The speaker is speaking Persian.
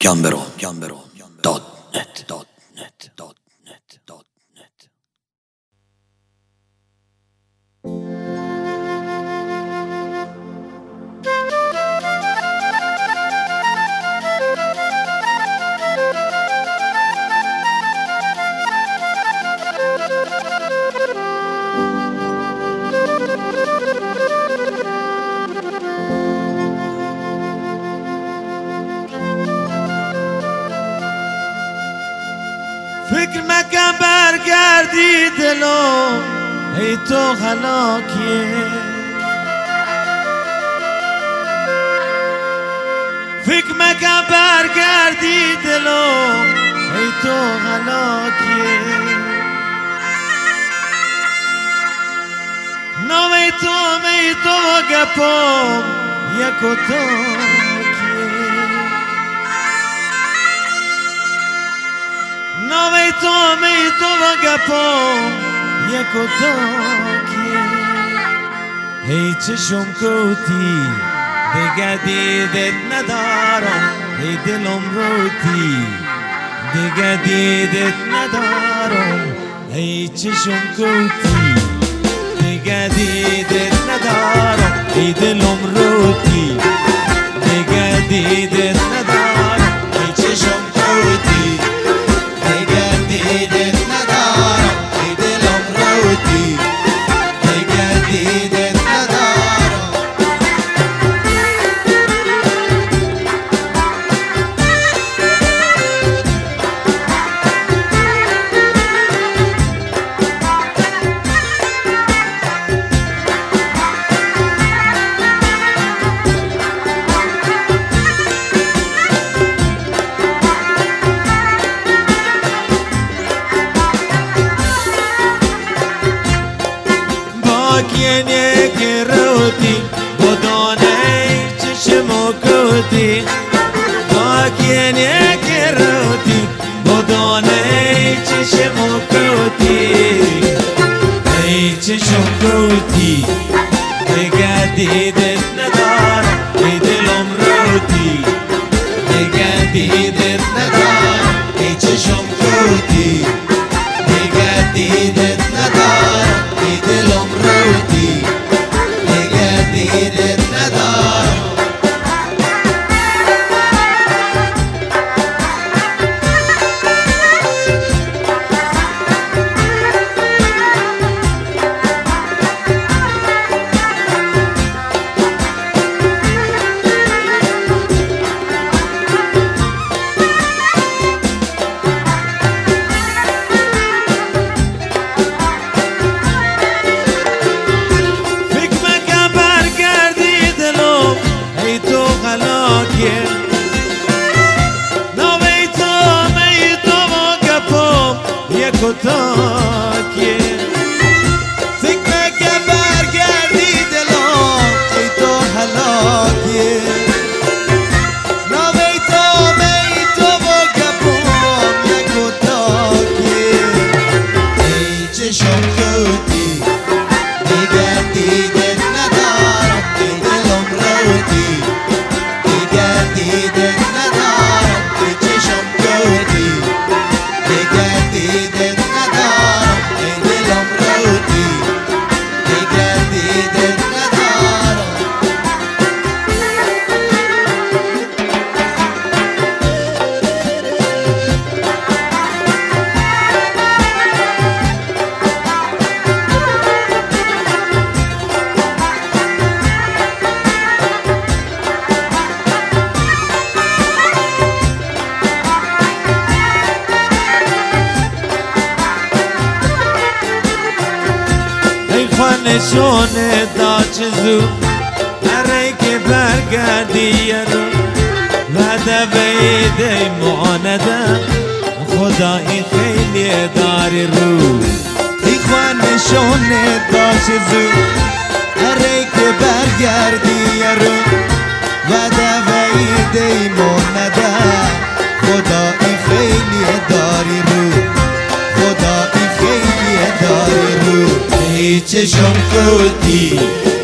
فکر مکن برگردی دلم ای تو هلاکیه، فکر مکن برگردی دلم ای تو هلاکیه، نام ای تو و گپم یک و نام تو و گپم یک و تاکیه. ای چشم کوتی دیگه دیدت ندارم، ای دلم روتی دیگه دیدت ندارم، ای چشم کوتی دیگه دیدت ندارم، ای دلم روتی دیگه دیدت ندارم، ای چشم کوتی دیدت ندارم، ای دلم روتی دیگه دیدت ندارم. باکینه که روتی بدانه چشم کوتی، باکینه که روتی بدانه چشم کوتی، ای چشم کوتی دیگه دیدت ندارم، ای دلم روتی دیگه دیدت ندارم، ای چشم کوتی دیگه دیدت ندارم، ای دلم روتی دیگه دیدت ندارم. نام تو و گپم یک و تاکیه، فکر مکن برگردی دلم ای تو هلاکیه، نام تو و گپم یک و تاکیه، ای چشم کوتی دیگه دیدت ندارم، ای دلم روتی دیگه دیدت ندارم، ای چشم کوتی دیگه دیدت ندارم، ای دلم روتی دیگه دیدت ندارم. نشونه داچ زو هره که برگردی رو وعده بیده معانده خدایی خیلی داری رو، ای خوان نشونه داچ زو هره که برگردی رو وعده بیده معانده خدایی خیلی داری رو، خدایی خیلی داری رو، ای چشم کوتی